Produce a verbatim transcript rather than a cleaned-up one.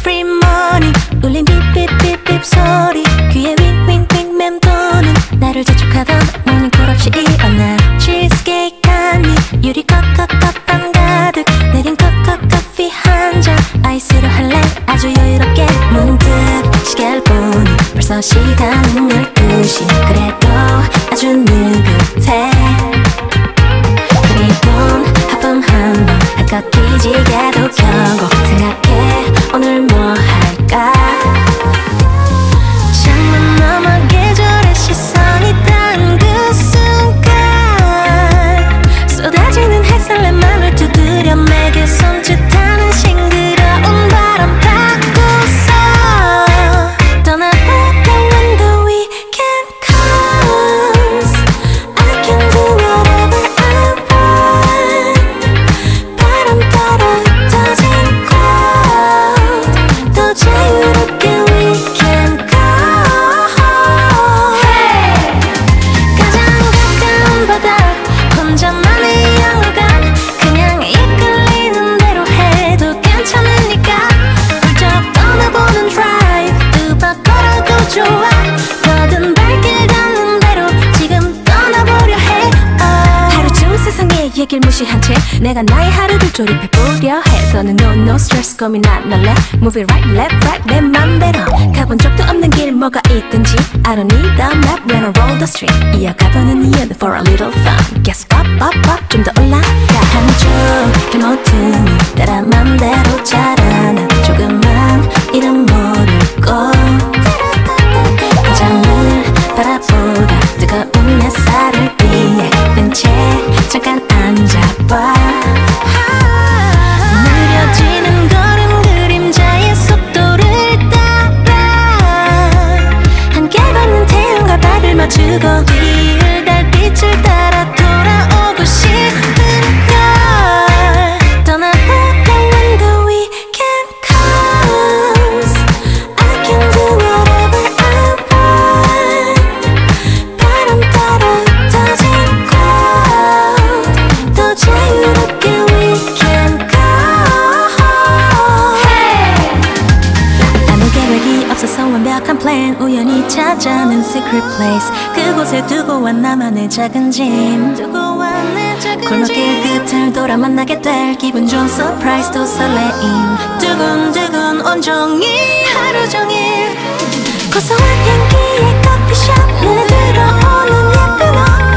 free money 울린 삐삐삐삐 소리 귀에 윙윙윙 맴도는 나를 재촉하던 모닝콜 없이 일어나 치즈케이크 한입 유리컵 컵컵밤 가득 내린 컵컵 커피 한잔 아이스로 할래 아주 여유롭게 문득 시계를 보니 벌써 시간은 열두 시 그래도 아주 느긋해 그리곤 하품 한번 할것 뒤지게도 켜고 생각해 오늘 뭐 할까 창문 너머 계절의 시선이 닿은 그 순간 쏟아지는 햇살 내 맘을 두드려 내게 손짓하는 싱그러운 바람 타고서 떠나볼까 when the weekend comes I can do whatever I want 바람 따라 흩어진 cloud 더 자유롭게 we can go hey! 가장 가까운 바다 혼자만의 영화관 그냥 이끌리는 대로 해도 괜찮으니까 훌쩍 떠나보는 drive 두 바 걸어도 좋아 뭐든 발길 닿는 대로 지금 떠나보려 해 oh. 하루 중 세상의 얘길 무시한 채 내가 나의 하루를 조립해보려 해 너는 no no stress 고민 안 할래 Move it right left right 내 맘대로 가본 적도 없는 길 뭐가 있든지 I don't need a map when I roll the street 이어가보는 이유는 for a little fun Guess up up up 좀 더 올라가 한쪽 길 모퉁이 따라 맘대로 자라나 조금만 이름 모르고 한장을 바라보다 뜨거운 햇살을 위해 벤치에 잠깐 앉아봐 느려지는 걸음 그림자의 속도를 따라 함께 걷는 태양과 발을 맞추고 뒤을 달빛을 따라 돌아오고 싶은 걸 떠나볼까 when the weekend comes I can do whatever I want 바람 따라 흩어진 cloud 더 자유롭게 we can go hey! 아무 계획이 없어서 완벽한 plan 우연히 찾아낸 secret place 그곳에 두고 와 나만의 작은 짐 골목길 끝을 돌아 만나게 될 기분 좋은 surprise도 설레임 두근두근 온종일 하루 종일 고소한 향기의 커피숍 눈에 들어오는 예쁜 옷